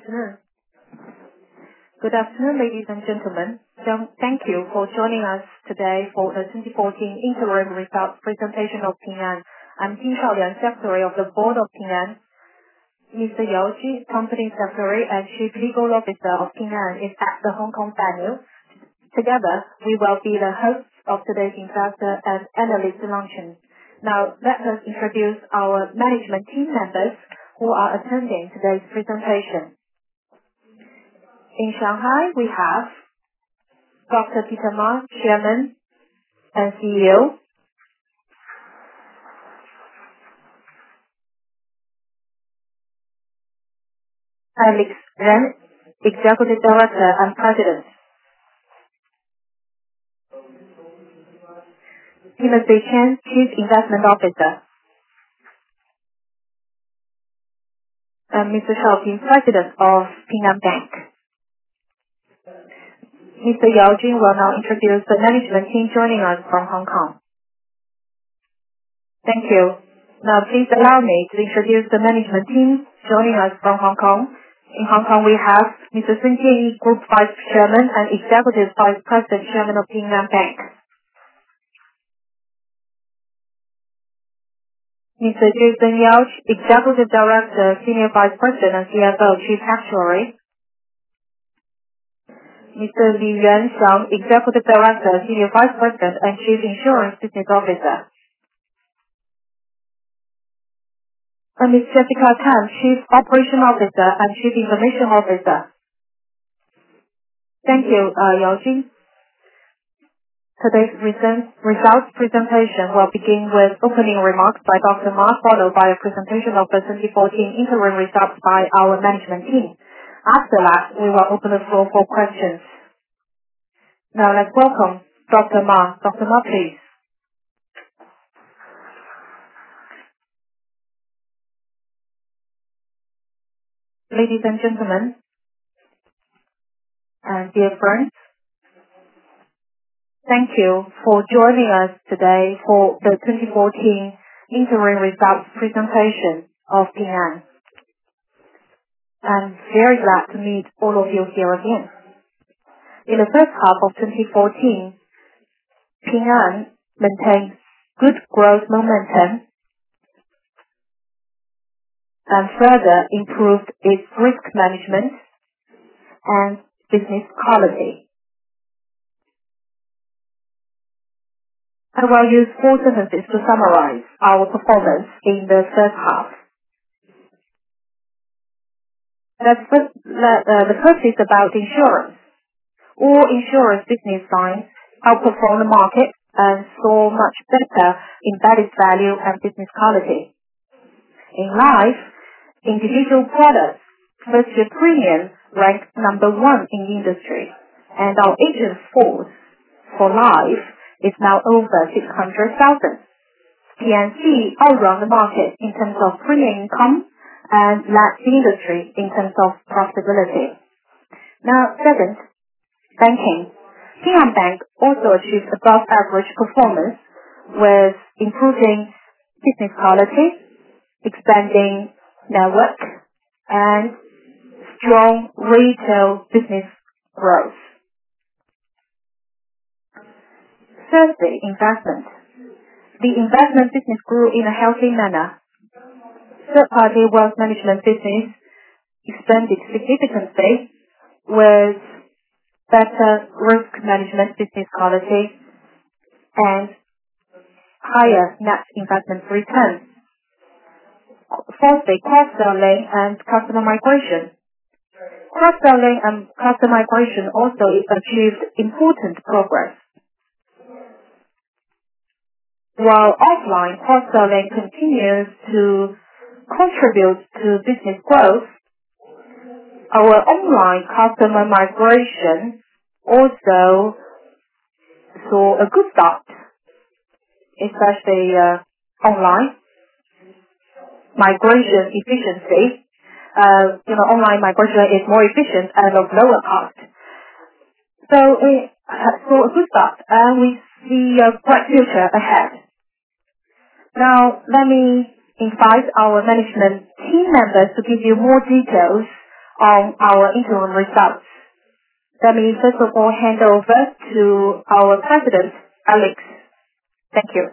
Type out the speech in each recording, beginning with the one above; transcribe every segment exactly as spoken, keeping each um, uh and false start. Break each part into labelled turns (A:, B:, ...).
A: afternoon. Good afternoon, ladies and gentlemen. So, Thank you for joining us today for the twenty fourteen interim results presentation of Ping An. I'm Jin Shaolian, Secretary of the Board of Ping An. Mister Yao Ji, Company Secretary and Chief Legal Officer of Ping An, is at the Hong Kong venue. Together, we will be the hosts of today's investor and analyst luncheon. Now, let us introduce our management team members who are attending today's presentation. In Shanghai, we have Doctor Peter Ma, Chairman and C E O. Alex Ren, Executive Director and President. Timothy Chen, Chief Investment Officer. And Mister Shao Ping, President of Ping An Bank. Mister Yao Jin will now introduce the management team joining us from Hong Kong. Thank you. Now please allow me to introduce the management team joining us from Hong Kong. In Hong Kong, we have Mister Sun Jianyi, Group Vice Chairman and Executive Vice President Chairman of Ping An Bank. Mister Jason Yao, Executive Director, Senior Vice President and C F O, Chief Actuary. Mister Li Yuanxiang, Executive Director, Senior Vice President and Chief Insurance Business Officer. And Miz Jessica Tan, Chief Operation Officer and Chief Information Officer. Thank you, uh, Yao Jin. Today's recent results presentation will begin with opening remarks by Doctor Ma, followed by a presentation of the twenty fourteen interim results by our management team. After that, we will open the floor for questions. Now let's welcome Doctor Ma. Doctor Ma, please. Ladies and gentlemen, and dear friends, thank you for joining us today for the twenty fourteen interim results presentation of Ping An. I'm very glad to meet all of you here again. In the first half of twenty fourteen, Ping An maintained good growth momentum and further improved its risk management and business quality. I will use four sentences to summarize our performance in the first half. Let's first, let, uh, the first is about insurance. All insurance business lines outperformed the market and saw much better embedded value and business quality. In life, individual products, first year premium ranked number one in the industry, and our agent force for life is now over six hundred thousand. P and C outrun the market in terms of premium income and led the industry in terms of profitability. Now, second, banking. Ping An Bank also achieved above average performance with improving business quality, expanding network, and strong retail business growth. Thirdly, investment. The investment business grew in a healthy manner. Third-party wealth management business expanded significantly with better risk management business quality and higher net investment return. Fourthly, cross-selling and customer migration. Cross-selling and customer migration also achieved important progress. While offline cross-selling continues to contribute to business growth, our online customer migration also saw a good start, especially uh, online migration efficiency. Uh, you know, online migration is more efficient and of lower cost. So it saw a good start, and we see a bright future ahead. Now, let me invite our management team members to give you more details on our interim results. Let me first of all hand over to our President, Alex. Thank you.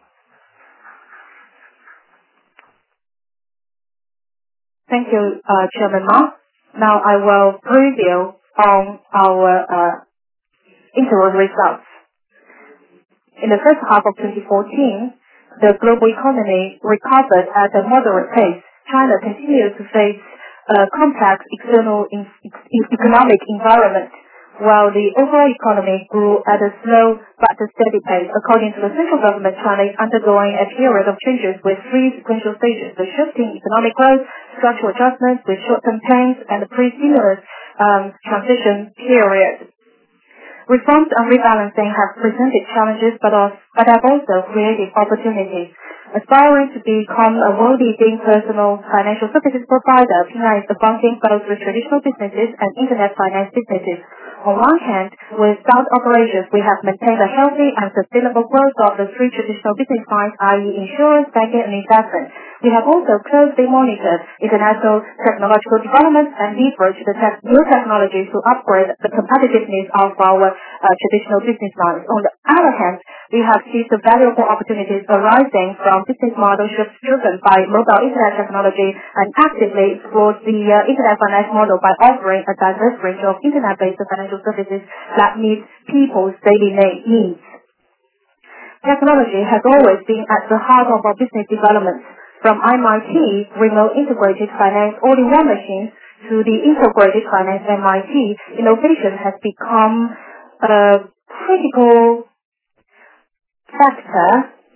A: Thank you, uh, Chairman Ma. Now I will preview on our uh, interim results. In the first half of twenty fourteen, the global economy recovered at a moderate pace. China continued to face a complex external in, in economic environment, while the overall economy grew at a slow but a steady pace. According to the central government, China is undergoing a period of changes with three sequential stages: the shifting economic growth, structural adjustments with short-term pains, and the pre-stimulus um, transition period. Reforms and rebalancing have presented challenges but, also, but have also created opportunities. Aspiring to become a world-leading personal financial services provider, Ping An is advancing both with traditional businesses and internet finance businesses. On one hand, with sound operations, we have maintained a healthy and sustainable growth of the three traditional business lines, that is insurance, banking, and investment. We have also closely monitored international technological developments and leveraged the tech new technologies to upgrade the competitiveness of our uh, traditional business lines. On the other hand, we have seized the valuable opportunities arising from business model shifts driven by mobile internet technology and actively explored the uh, internet finance model by offering a diverse range of internet-based financial services that meet people's daily needs. Technology has always been at the heart of our business development. From M I T, Remote Integrated Finance All-in-One Machines, to the Integrated Finance M I T, innovation has become a critical factor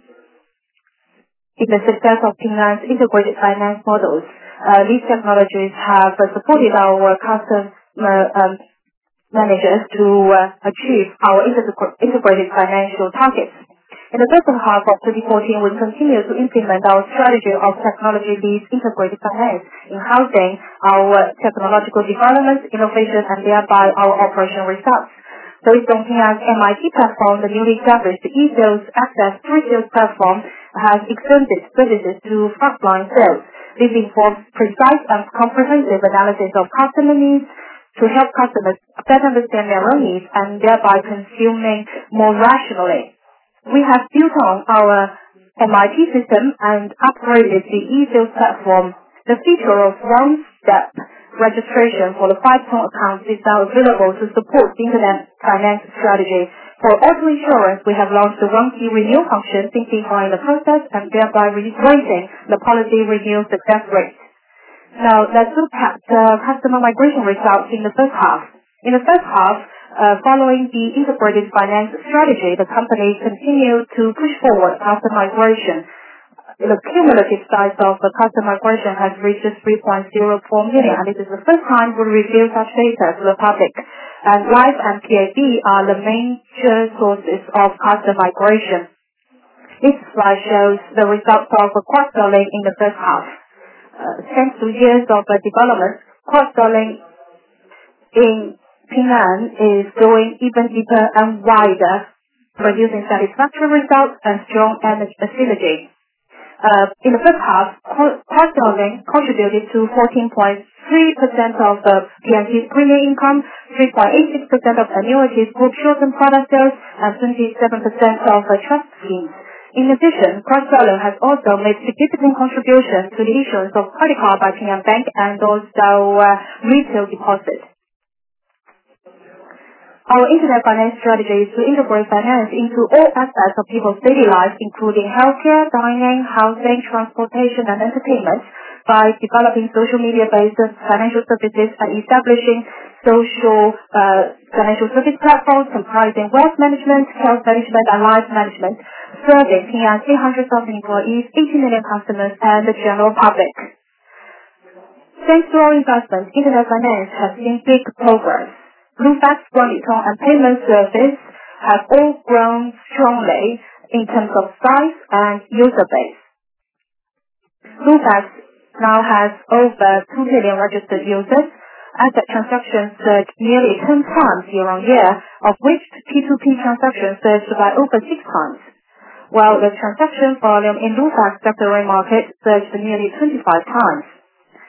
A: in the success of Ping An's integrated finance models. Uh, these technologies have uh, supported our customer um, managers to uh, achieve our integrated financial targets. In the first half of twenty fourteen, we continue to implement our strategy of technology-lead integrated finance, enhancing our technological development, innovation, and thereby our operational results. Based on Ping An's M I T platform, the newly established e-sales access pre-sales platform has extended services to frontline sales. This involves precise and comprehensive analysis of customer needs to help customers better understand their own needs and thereby consuming more rationally. We have built on our M I T system and upgraded the e-sales platform. The feature of one-step registration for the five-tone accounts is now available to support the internet finance strategy. For auto insurance, we have launched the one-key renewal function, simplifying the process and thereby raising the policy renewal success rate. Now, let's look at uh, customer migration results in the first half. In the first half, uh, following the integrated finance strategy, the company continued to push forward customer migration. The cumulative size of the customer migration has reached three point zero four million, and this is the first time we reveal such data to the public. And Life and P A B are the major sources of customer migration. This slide shows the results of cross-selling in the first half. Uh, thanks to years of uh, development, cross-selling in Ping An is going even deeper and wider, producing satisfactory results and strong energy synergy. Uh, in the first half, cross-selling contributed to fourteen point three percent of the P and C's premium income, three point eight six percent of annuities, group short-term product sales, and twenty-seven percent of uh, trust schemes. In addition, cross-selling has also made significant contributions to the issuance of credit card by Ping An Bank and also uh, retail deposits. Our internet finance strategy is to integrate finance into all aspects of people's daily lives, including healthcare, dining, housing, transportation, and entertainment, by developing social media-based financial services and establishing social uh, financial service platforms comprising wealth management, health management, and life management, serving Ping An's eight hundred thousand employees, eighty million customers, and the general public. Thanks to our investments, internet finance has seen big progress. Lufax, Guangdong, and payment service have all grown strongly in terms of size and user base. Lufax now has over two million registered users. Asset transactions surged nearly ten times year on year, of which P two P transactions surged by over six times, while the transaction volume in Lufax secondary market surged nearly twenty-five times.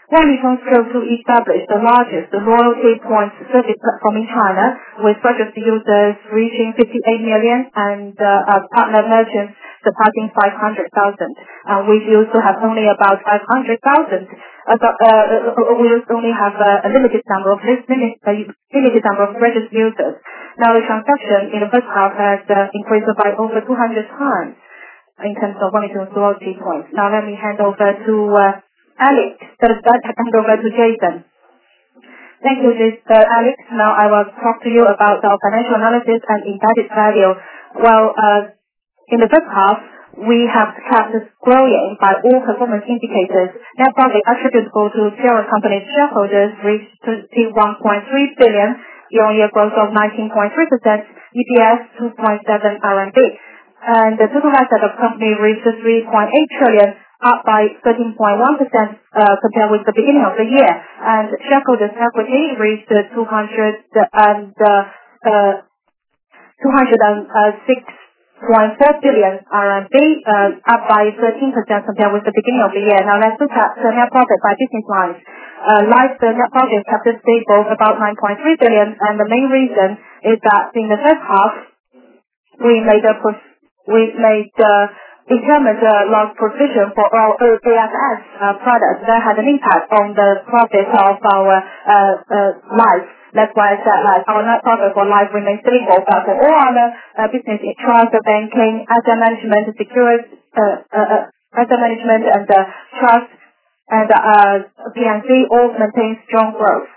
A: Hualicheng strove to establish the largest loyalty points service platform in China, with registered users reaching fifty-eight million and uh, partner merchants surpassing five hundred thousand. Uh, we used to have only about five hundred thousand. Uh, uh, we used to only have uh, a limited number of limited, uh, limited number of registered users. Now the transaction in the first half has uh, increased by over two hundred times in terms of Hualicheng's loyalty points. Now let me hand over to uh, Alex. So that hand over to Jason. Thank you, Mister Alex. Now I will talk to you about our financial analysis and embedded value. Well, uh, in the first half, we have kept growing by all performance indicators. Net profit attributable to parent company's shareholders reached twenty-one point three billion, year-on-year growth of nineteen point three percent, E P S two point seven R M B. And the total asset of company reached three point eight trillion, up by thirteen point one percent uh, compared with the beginning of the year. And shareholders' equity reached two hundred and uh, uh, two hundred six point four billion R M B, uh, up by thirteen percent compared with the beginning of the year. Now let's look at the net profit by business lines. Uh, Life, the net profit kept it stable, about nine point three billion, and the main reason is that in the first half, we made a we made uh, impairment uh, loss provision for our A F S uh, products that had an impact on the profit of our uh, uh, life. That's why I said like our net profit for life remains stable, but for all other uh, business, trust, banking, asset management, security, uh, uh, uh, asset management, and uh, trust, and uh, P and C all maintain strong growth.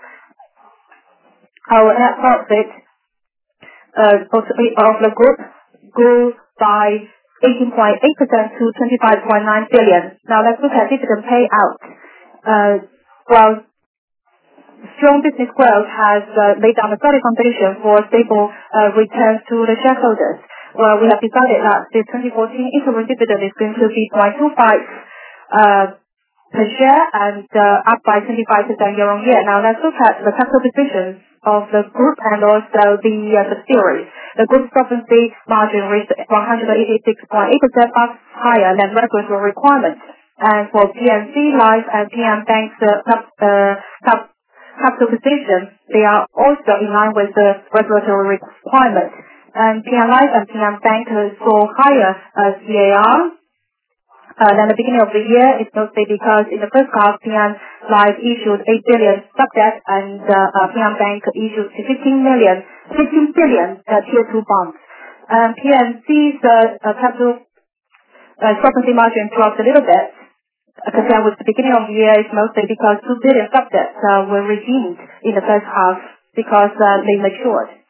A: Our net profit uh, of the group grew by eighteen point eight percent to twenty-five point nine billion. Now let's look at dividend payout. Uh, well, strong business growth has uh, laid down a solid foundation for stable uh, returns to the shareholders. Well, we have decided that the twenty fourteen interim dividend is going to be zero point two five uh, per share and uh, up by twenty-five percent year on year. Now let's look at the capital positions of the group and also the uh, subsidiaries. The group's solvency margin reached one hundred eighty-six point eight percent, up higher than regulatory requirements. And for P and C Life and P M Bank's uh, cap, uh, cap, capital position, they are also in line with the regulatory requirements. And P M Life and P M Bank saw higher uh, C A R uh, than the beginning of the year. It's mostly because in the first half, P M Life issued eight billion sub-debt and uh, uh, P M Bank issued fifteen million, fifteen billion uh, tier two bonds. Um, P and C's uh, uh, capital uh, solvency margin dropped a little bit uh, compared with the beginning of the year. It's mostly because two billion sub-debts uh, were redeemed in the first half because uh, they matured.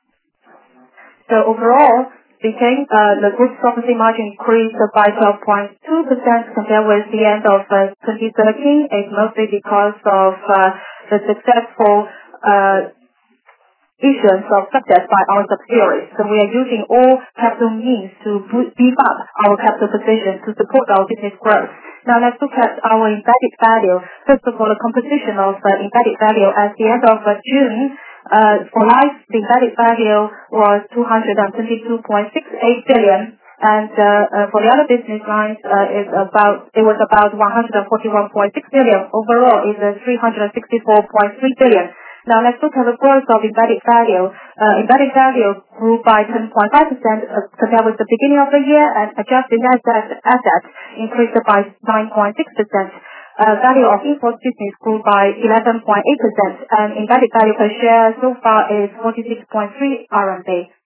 A: So overall, speaking, uh, the group solvency margin increased by twelve point two percent compared with the end of uh, twenty thirteen. It's mostly because of uh, the successful uh, issuance of sub-debt by our subsidiaries. So we are using all capital means to beef up our capital position to support our business growth. Now let's look at our embedded value. First of all, the composition of uh, embedded value at the end of uh, June. Uh, for life, the embedded value was two hundred twenty-two point six eight billion, and uh, uh, for the other business lines, uh, it's about it was about one hundred forty-one point six billion. Overall, it's uh, three hundred sixty-four point three billion. Now let's look at the growth of embedded value. Uh, embedded value grew by ten point five percent uh, compared with the beginning of the year, and adjusted asset assets increased by nine point six percent. Uh, value of in-force business grew by eleven point eight percent, and embedded value per share so far is forty-six point three R M B,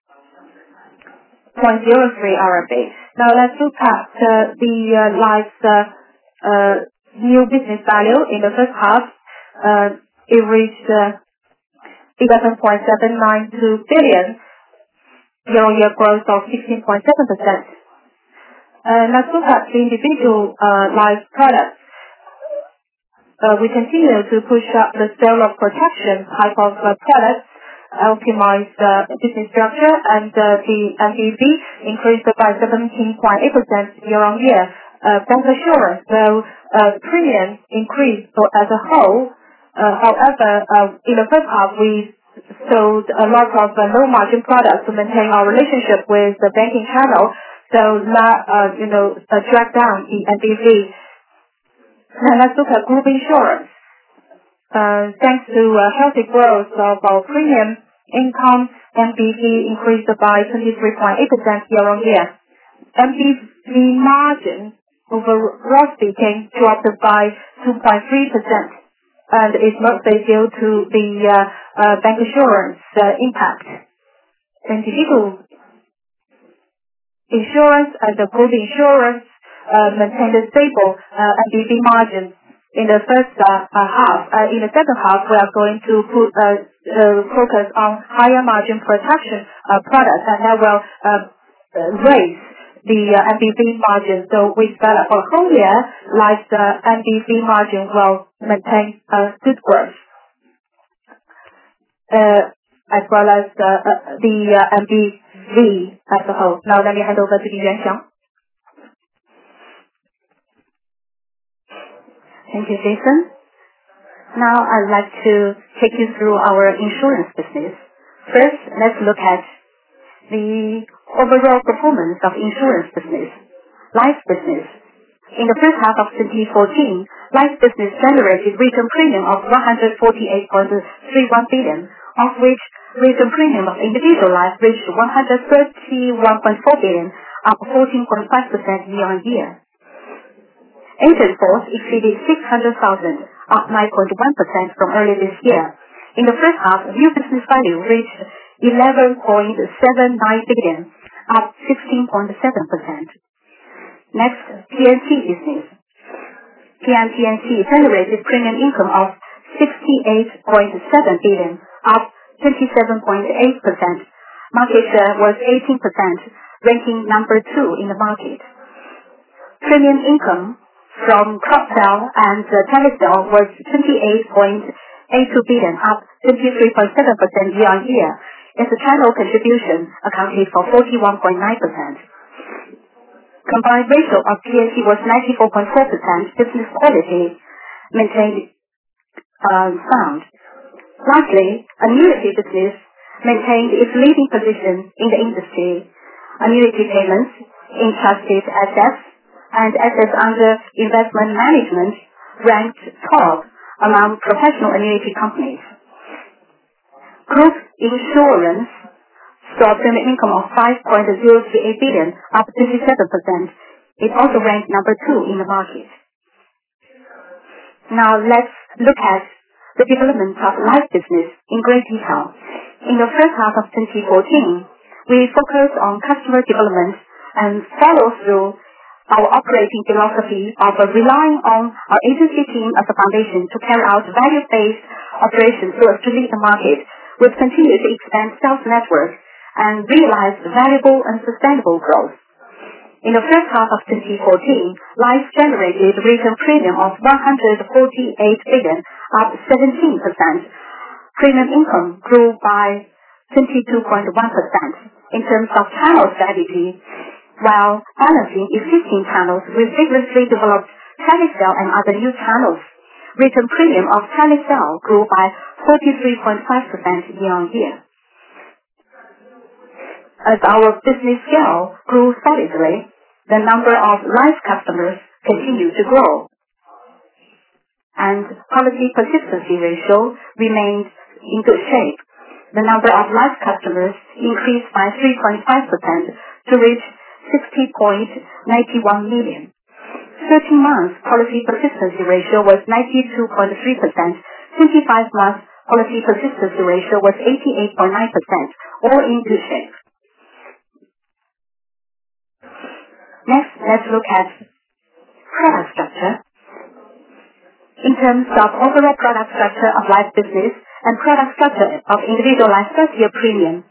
A: zero point zero three R M B. Now let's look at uh, the uh, life's uh, uh, new business value in the first half. Uh, it reached uh, eleven point seven nine two billion, year-on-year growth of sixteen point seven percent. Uh, let's look at the individual uh, life products. Uh, we continue to push up the sale of protection type of uh, products, optimize uh, business structure, and uh, the M P V increased by seventeen point eight percent year-on-year. Uh, bank assurance, though uh, premium increased as a whole. Uh, however, uh, in the first half, we sold a lot of uh, low-margin products to maintain our relationship with the banking channel, so that uh, you know uh, dragged down the M P V. Now let's look at group insurance. Uh, thanks to uh, healthy growth of our premium income, M B V increased by twenty-three point eight percent year-on-year. M B V margin, overall speaking, dropped by two point three percent, and is mostly due to the uh, uh, bank insurance uh, impact. Individual insurance and the group insurance uh, maintained a stable uh, M B V margin in the first uh, uh, half. Uh, in the second half, we are going to put, uh, uh, focus on higher margin protection uh, products, and that will uh, uh, raise the uh, M B V margin. So we expect for whole year, like the M B V margin will maintain uh, good growth, uh, as well as uh, uh, the uh, M B V as a whole. Now let me hand over to Li Yuanxiang.
B: Thank you, Jason. Now I'd like to take you through our insurance business. First, let's look at the overall performance of insurance business. Life business. In the first half of twenty fourteen, life business generated written premium of one hundred forty-eight point three one billion, of which written premium of individual life reached one hundred thirty-one point four billion, up fourteen point five percent year-on-year. Agent force exceeded six hundred thousand, up nine point one percent from earlier this year. In the first half, new business value reached eleven point seven nine billion, up sixteen point seven percent. Next, P and C business. P and P generated premium income of sixty-eight point seven billion, up twenty-seven point eight percent. Market share was eighteen percent, ranking number two in the market. Premium income from cross-sell and uh, telesell was twenty-eight point eight two billion, up twenty-three point seven percent year-on-year. Its channel contribution accounted for forty-one point nine percent. Combined ratio of P and C was ninety-four point four percent. Business quality maintained uh, sound. Lastly, annuity business maintained its leading position in the industry. Annuity payments, entrusted assets, and assets under investment management ranked top among professional annuity companies. Group insurance saw premium income of five point zero three eight billion, up twenty-seven percent. It also ranked number two in the market. Now let's look at the development of life business in great detail. In the first half of twenty fourteen, we focused on customer development and follow through our operating philosophy of uh, relying on our agency team as a foundation to carry out value-based operations so as to lead the market. We've continued to expand sales network and realize valuable and sustainable growth. In the first half of twenty fourteen, Life generated written premium of one hundred forty-eight billion, up seventeen percent. Premium income grew by twenty-two point one percent. In terms of channel strategy, while balancing existing channels, we vigorously developed telesale and other new channels. Written premium of telesale grew by forty-three point five percent year-on-year. As our business scale grew solidly, the number of life customers continued to grow, and policy persistency ratio remained in good shape. The number of life customers increased by three point five percent to reach sixty point nine one million. thirteen months policy persistency ratio was ninety-two point three percent. twenty-five months policy persistency ratio was eighty-eight point nine percent, all in good shape. Next, let's look at product structure. In terms of overall product structure of life business and product structure of individual life first year premium,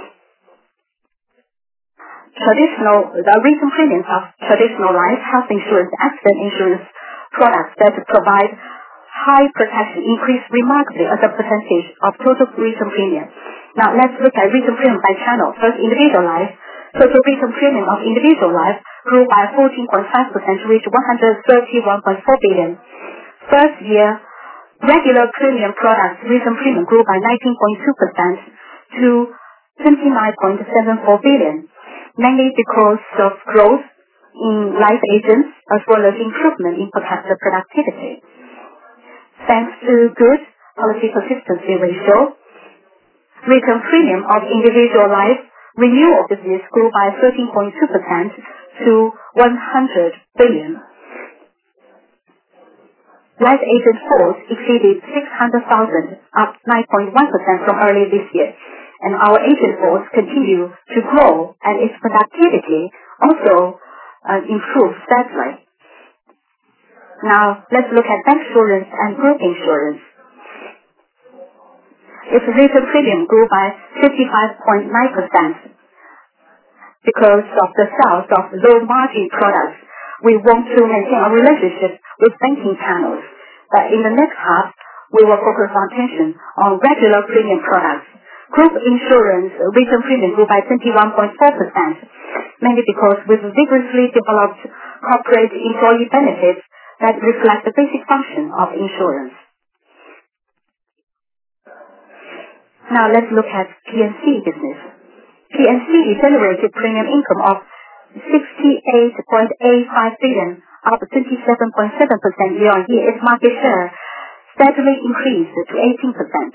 B: traditional, the written premiums of traditional life, health insurance, accident insurance products that provide high protection increased remarkably as a percentage of total written premium. Now let's look at written premium by channel. First, individual life. Total written premium of individual life grew by fourteen point five percent to reach one hundred thirty-one point four billion. First year, regular premium products written premium grew by nineteen point two percent to twenty-nine point seven four billion, mainly because of growth in life agents as well as improvement in per capita productivity. Thanks to good policy persistency ratio, return premium of individual life renewal business grew by thirteen point two percent to one hundred billion. Life agent force exceeded six hundred thousand, up nine point one percent from earlier this year. And our agent force continue to grow and its productivity also uh, improved steadily. Now, let's look at bancassurance and group insurance. Its written premium grew by fifty-five point nine percent because of the sales of low-margin products. We want to maintain our relationship with banking channels. But in the next half, we will focus our attention on regular premium products. Group insurance written premium grew by twenty-one point four percent, mainly because we've vigorously developed corporate employee benefits that reflect the basic function of insurance. Now let's look at P and C business. P and C generated premium income of sixty-eight point eight five billion, up twenty-seven point seven percent year-on-year. Its market share steadily increased to eighteen percent.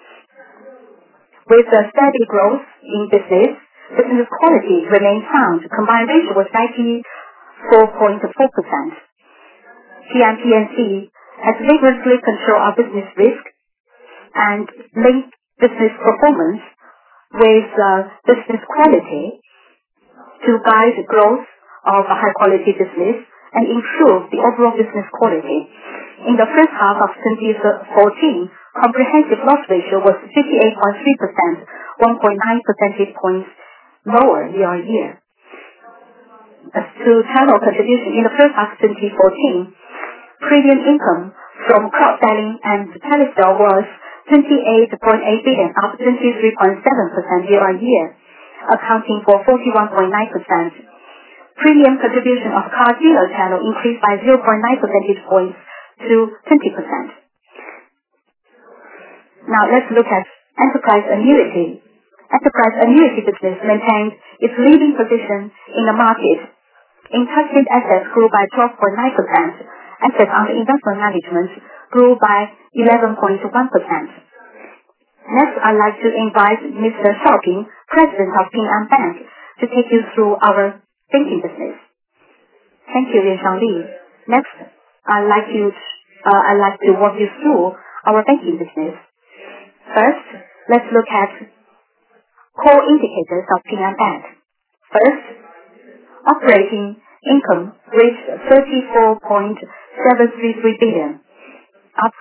B: With a steady growth in business, business quality remained sound. Combined ratio was ninety-four point four percent. P and P and C has vigorously controlled our business risk and linked business performance with uh, business quality to guide the growth of a high-quality business and improve the overall business quality. In the first half of twenty fourteen, comprehensive loss ratio was fifty-eight point three percent, one point nine percentage points lower year-on-year. As to channel contribution, in the first half of twenty fourteen, premium income from cross-selling and telesale was twenty-eight point eight billion, up twenty-three point seven percent year-on-year, accounting for forty-one point nine percent. Premium contribution of car dealer channel increased by zero point nine percentage points to twenty percent. Now let's look at enterprise annuity. Enterprise annuity business maintained its leading position in the market. Invested assets grew by twelve point nine percent. Assets under investment management grew by eleven point one percent. Next, I'd like to invite Mister Shao Ping, President of Ping An Bank, to take you through our banking business. Thank you, Lian Shangli. Next, I'd like you, uh, I'd like to walk you through our banking business. First, let's look at core indicators of Ping An Bank. First, operating income reached thirty-four point seven three three billion, up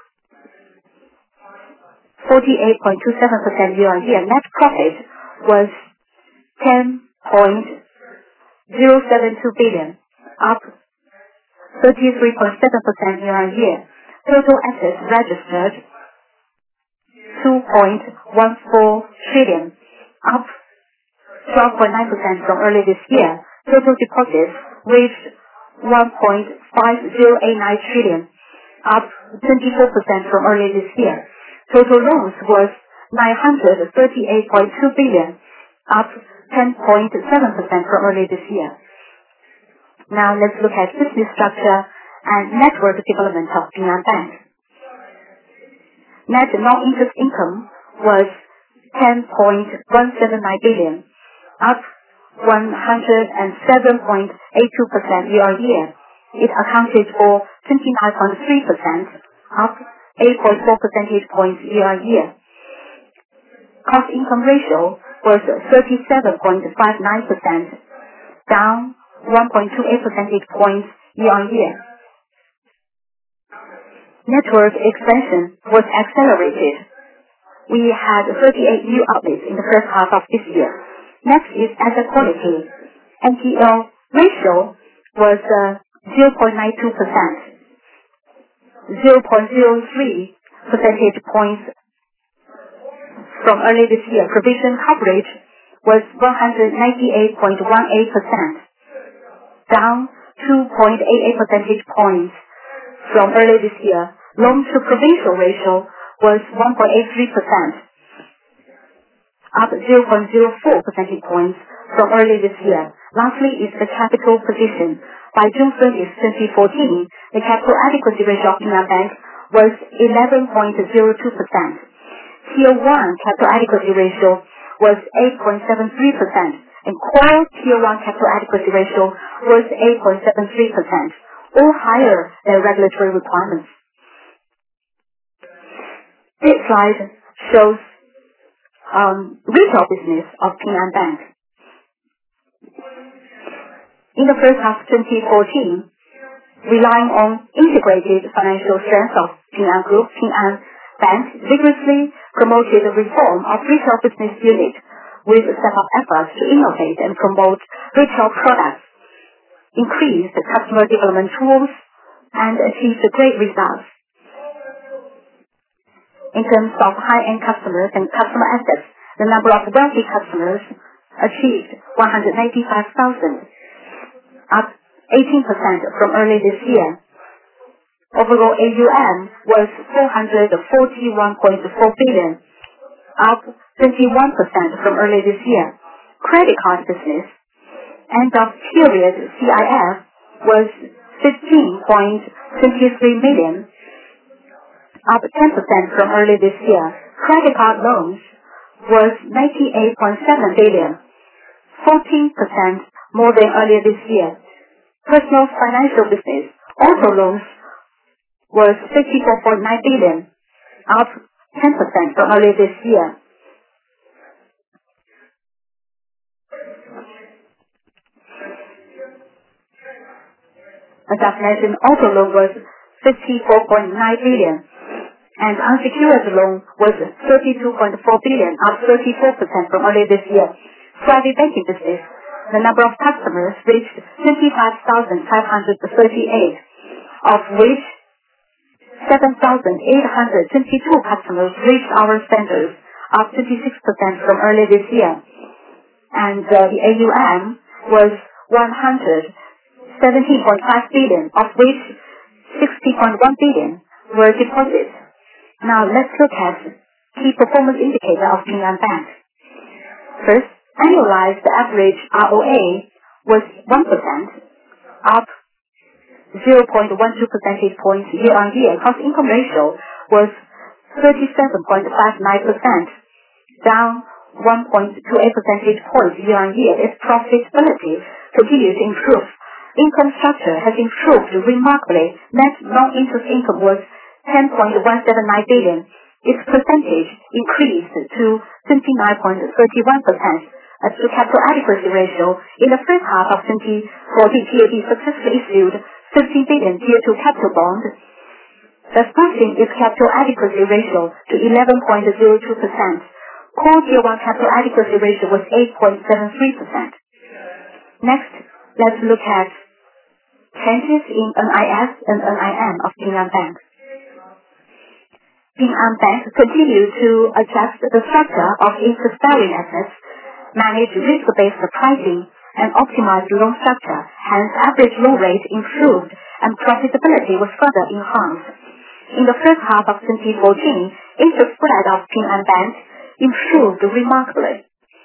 B: forty-eight point two seven percent year-on-year. Net profit was ten point zero seven two billion, up thirty-three point seven percent year-on-year. Total assets registered two point one four trillion, up twelve point nine percent from earlier this year. Total deposits reached one point five zero eight nine trillion, up twenty-four percent from earlier this year. Total loans was nine hundred thirty-eight point two billion, up ten point seven percent from earlier this year. Now let's look at business structure and network development of Ping An Bank. Net non-interest income was ten point one seven nine billion, up one hundred seven point eight two percent year-on-year. It accounted for twenty-nine point three percent, up eight point four percentage points year-on-year. Cost-income ratio was thirty-seven point five nine percent, down one point two eight percentage points year-on-year. Network expansion was accelerated. We had thirty-eight new outlets in the first half of this year. Next is asset quality. N P L ratio was uh, zero point nine two percent, zero point zero three percentage points from earlier this year. Provision coverage was one hundred ninety-eight point one eight percent, down two point eight eight percentage points from earlier this year. Loan to provision ratio was one point eight three percent, up zero point zero four percentage points from earlier this year. Lastly is the capital position. By June thirtieth, twenty fourteen, the capital adequacy ratio of Ping An Bank was eleven point zero two percent. Tier one capital adequacy ratio was eight point seven three percent, and core Tier one capital adequacy ratio was eight point seven three percent, all higher than regulatory requirements. This slide shows um, retail business of Ping An Bank. In the first half of twenty fourteen, relying on integrated financial strength of Ping An Group, Ping An Bank vigorously promoted the reform of retail business unit with step-up efforts to innovate and promote retail products, increased customer development tools, and achieved great results. In terms of high-end customers and customer assets, the number of wealthy customers achieved one hundred ninety-five thousand, up eighteen percent from early this year. Overall A U M was four hundred forty-one point four billion, up twenty-one percent from early this year. Credit card business, end of period C I F was fifteen point two three million, up ten percent from early this year. Credit card loans was ninety-eight point seven billion, fourteen percent more than earlier this year. Personal financial business, auto loans, was fifty-four point nine billion, up ten percent from earlier this year. As I've mentioned, auto loan was fifty-four point nine billion, and unsecured loan was thirty-two point four billion, up thirty-four percent from earlier this year. Private banking business, the number of customers reached twenty-five thousand five hundred thirty-eight, of which seven thousand eight hundred twenty-two customers reached our standards, up twenty-six percent from earlier this year. And uh, the A U M was one hundred seventeen point five billion, of which sixty point one billion were deposits. Now let's look at key performance indicator of Ping An Bank. First, annualized average R O A was one percent, up zero point one two percentage points year-on-year. Cost income ratio was thirty-seven point five nine percent, down one point two eight percentage points year-on-year. Its profitability continues to improve. Income structure has improved remarkably. Net non-interest income was ten point one seven nine billion. Its percentage increased to twenty-nine point three one percent. As to capital adequacy ratio, in the first half of twenty fourteen, P A B successfully issued fifteen billion Tier two capital bond, thus boosting its capital adequacy ratio to eleven point zero two percent. Core Tier one capital adequacy ratio was eight point seven three percent. Next, let's look at changes in N I S and N I M of Ping An Bank. Ping An Bank continued to adjust the structure of interest-bearing assets, manage risk-based pricing, and optimize loan structure. Hence, average loan rate improved and profitability was further enhanced. In the first half of twenty fourteen, interest spread of Ping An Bank improved remarkably.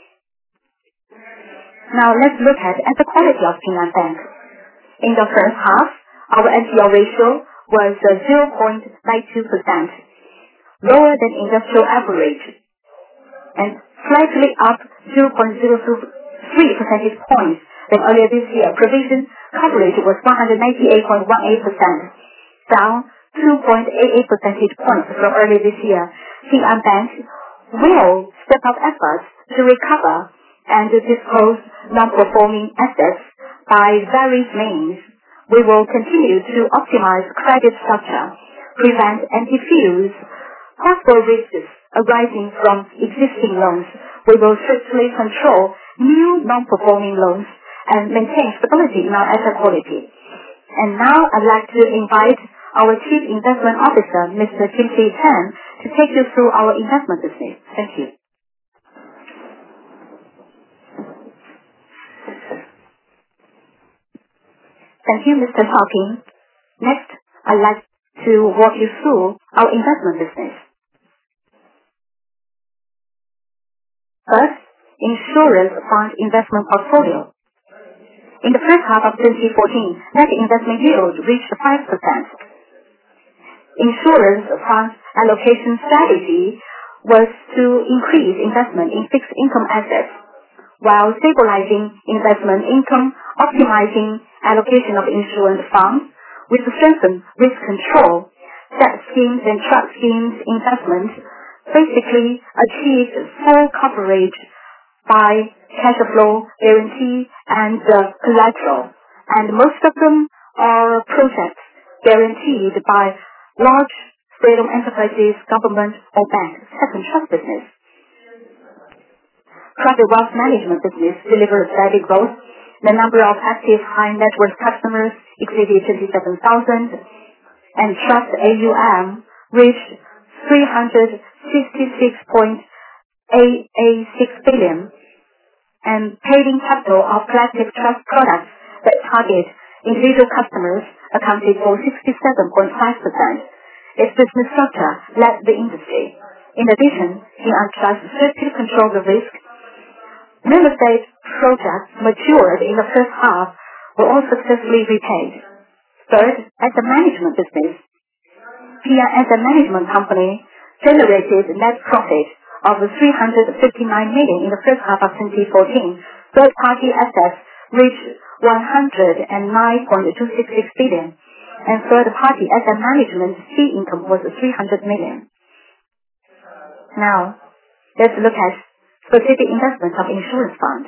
B: Now let's look at the quality of Ping An Bank. In the first half, our N P L ratio was zero point nine two percent, lower than industrial average, and slightly up zero point zero three percentage points than earlier this year. Provision coverage was one hundred ninety-eight point one eight percent, down two point eight eight percentage points from earlier this year. Ping An Bank will step up efforts to recover and dispose non-performing assets by various means. We will continue to optimize credit structure, prevent and diffuse possible risks arising from existing loans. We will strictly control new non-performing loans and maintain stability in our asset quality. And now I'd like to invite our Chief Investment Officer, Mister Kim Si-Chen, to take you through our investment business. Thank you. Thank you, Mister Chao Ping. Next, I'd like to walk you through our investment business. First, insurance fund investment portfolio. In the first half of twenty fourteen, net investment yield reached five percent. insurance fund allocation strategy was to increase investment in fixed income assets while stabilizing investment income, optimizing allocation of insurance funds with strengthened risk control. Debt schemes and trust schemes investments basically achieved full coverage by cash flow, guarantee, and uh, collateral. And most of them are projects guaranteed by large state-owned enterprises, government, or banks. Second, trust business. Private wealth management business delivered steady growth. The number of active high net worth customers exceeded twenty-seven thousand, and trust A U M reached three hundred sixty-six point eight eight six billion, and paid-in capital of collective trust products that target individual customers accounted for sixty-seven point five percent. Its business structure led the industry. In addition, Ping An Trust strictly controlled the risk. Real estate projects matured in the first half were all successfully repaid. Third, asset management business. Ping An Asset Management Company generated net profit of three hundred fifty-nine million in the first half of twenty fourteen. Third-party assets reached one hundred nine point two six six billion, and third-party asset management fee income was three hundred million. Now, let's look at specific investments of insurance fund.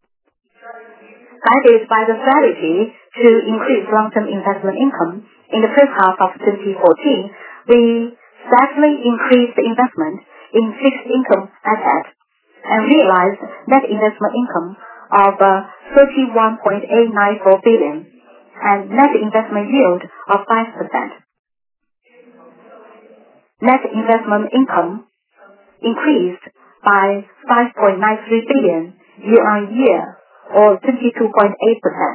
B: Guided by the strategy to increase long-term investment income, in the first half of twenty fourteen, we steadily increased the investment in fixed income assets and realized net investment income of uh, thirty-one point eight nine four billion and net investment yield of five percent. Net investment income increased by five point nine three billion year-on-year, or twenty-two point eight percent.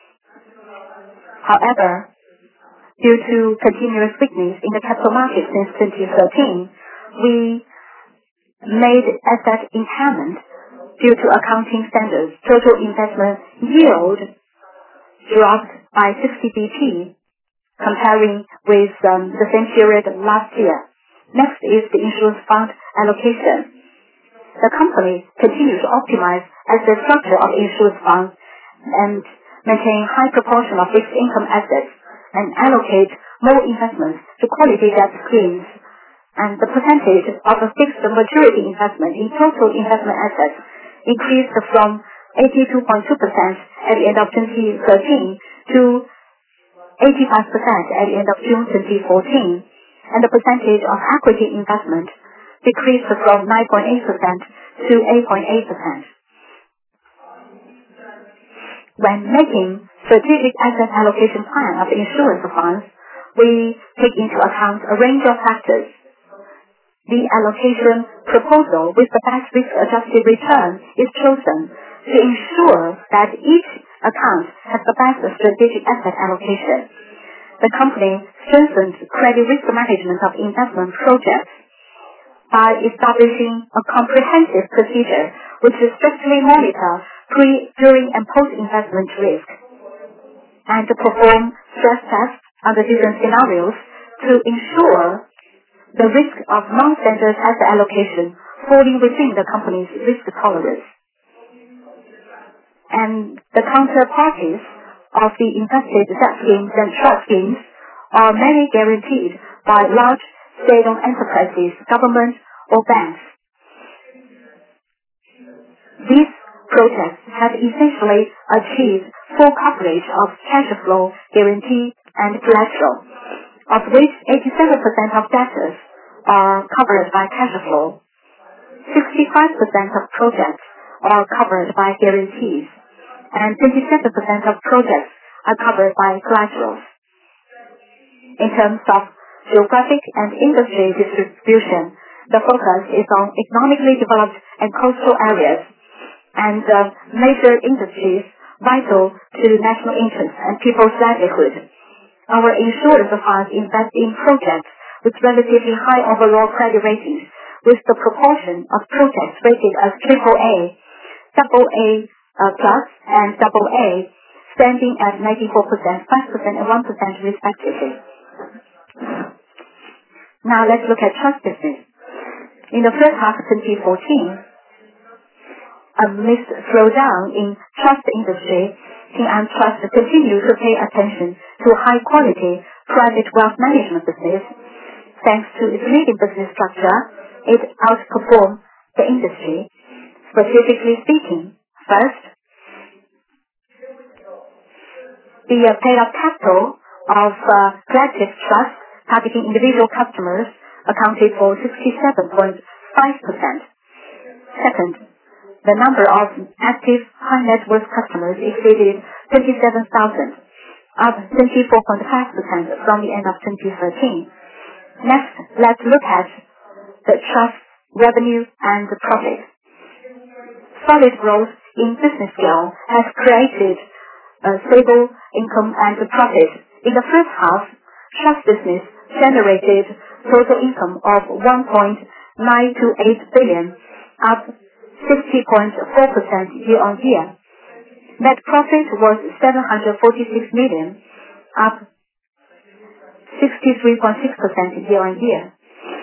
B: However, due to continuous weakness in the capital market since twenty thirteen, we made asset impairment due to accounting standards. Total investment yield dropped by sixty B P comparing with um, the same period last year. Next is the insurance fund allocation. The company continues to optimize asset structure of insurance funds and maintain high proportion of fixed income assets and allocate more investments to quality debt schemes. And the percentage of the fixed maturity investment in total investment assets increased from eighty-two point two percent at the end of twenty thirteen to eighty-five percent at the end of June twenty fourteen, and the percentage of equity investment decreased from nine point eight percent to eight point eight percent. When making strategic asset allocation plan of the insurance funds, we take into account a range of factors. The allocation proposal with the best risk-adjusted return is chosen to ensure that each account has the best strategic asset allocation. The company strengthens credit risk management of investment projects by establishing a comprehensive procedure which strictly monitor pre, during, and post-investment risk, and to perform stress tests under different scenarios to ensure the risk of non-standard asset allocation falling within the company's risk tolerance. And the counterparties of the invested debt schemes and trust schemes are mainly guaranteed by large state-owned enterprises, government, or banks. These projects have essentially achieved full coverage of cash flow, guarantee, and collateral, of which eighty-seven percent of debtors are covered by cash flow. sixty-five percent of projects are covered by guarantees, and twenty-seven percent of projects are covered by collaterals. In terms of geographic and industry distribution, the focus is on economically developed and coastal areas, and uh, major industries vital to national interests and people's livelihood. Our insurance funds invest in projects with relatively high overall credit ratings, with the proportion of projects rated as triple A, double A uh, plus, and double A standing at ninety-four percent, five percent, and one percent respectively. Now let's look at trust business. In the first half of twenty fourteen, amidst slowdown in trust industry, Ping An Trust continued to pay attention to high-quality private wealth management business. Thanks to its leading business structure, it outperformed the industry. Specifically speaking, first, the uh, paid-up capital of uh, collective trust targeting individual customers accounted for sixty-seven point five percent. Second, the number of active high net worth customers exceeded twenty-seven thousand, up twenty-four point five percent from the end of twenty thirteen. Next, let's look at the trust revenue and profit. Solid growth in business scale has created a stable income and profit. In the first half, trust business generated total income of one point nine two eight billion, up sixty point four percent year-on-year. Net profit was seven hundred forty-six million, up sixty-three point six percent year-on-year.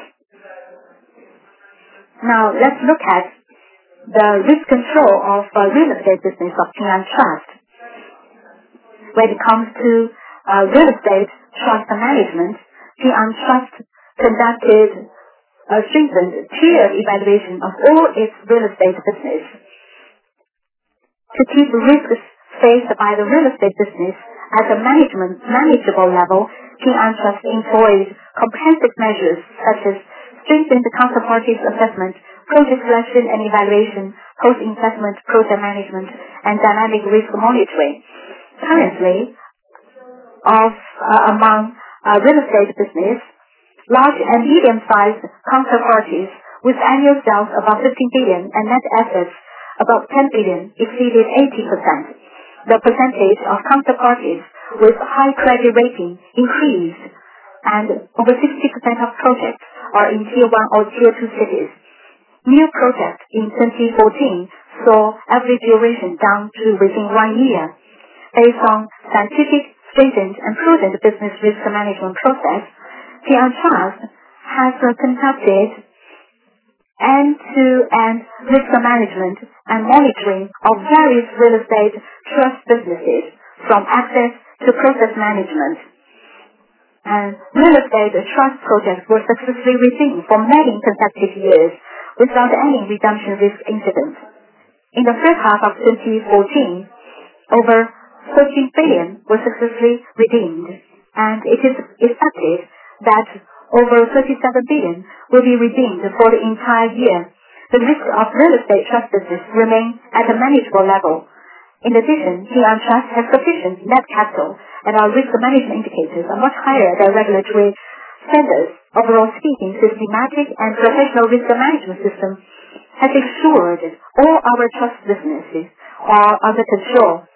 B: Now let's look at the risk control of uh, real estate business of Ping An Trust. When it comes to uh, real estate trust management, Ping An Trust conducted a stringent tiered evaluation of all its real estate business. To keep risks faced by the real estate business at a management manageable level, Ping An Trust employed comprehensive measures such as strengthened counterparties assessment, project selection and evaluation, post-investment project management, and dynamic risk monitoring. Currently, of uh, among uh, real estate business, large and medium-sized counterparties with annual sales above fifteen billion and net assets above ten billion exceeded eighty percent. The percentage of counterparties with high credit rating increased, and over sixty percent of projects are in tier one or tier two cities. New projects in twenty fourteen saw average duration down to within one year. Based on scientific, stringent, and prudent business risk management process, Ping An Trust has uh, conducted end-to-end risk management and monitoring of various real estate trust businesses, from access to process management. And real estate trust projects were successfully redeemed for many consecutive years without any redemption risk incidents. In the first half of twenty fourteen, over thirteen billion was successfully redeemed, and it is expected that over thirty-seven billion will be redeemed for the entire year. The risk of real estate trust business remain at a manageable level. In addition, Ping An Trust has sufficient net capital, and our risk management indicators are much higher than regulatory standards. Overall speaking, systematic and professional risk management system has ensured all our trust businesses are under control.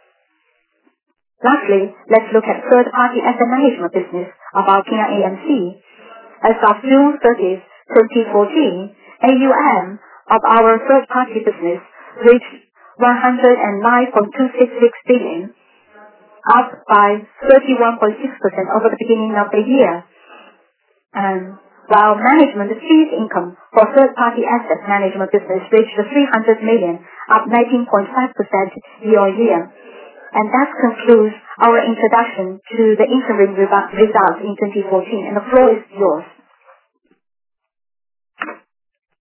B: Lastly, let's look at third-party asset management business of our Ping An A M C. As of June thirtieth, twenty fourteen, A U M of our third-party business reached one hundred nine point two six six billion, up by thirty-one point six percent over the beginning of the year. And while management fees income for third-party asset management business reached three hundred million, up nineteen point five percent year-on-year. And that concludes our introduction to the interim results in twenty fourteen, and the floor is yours.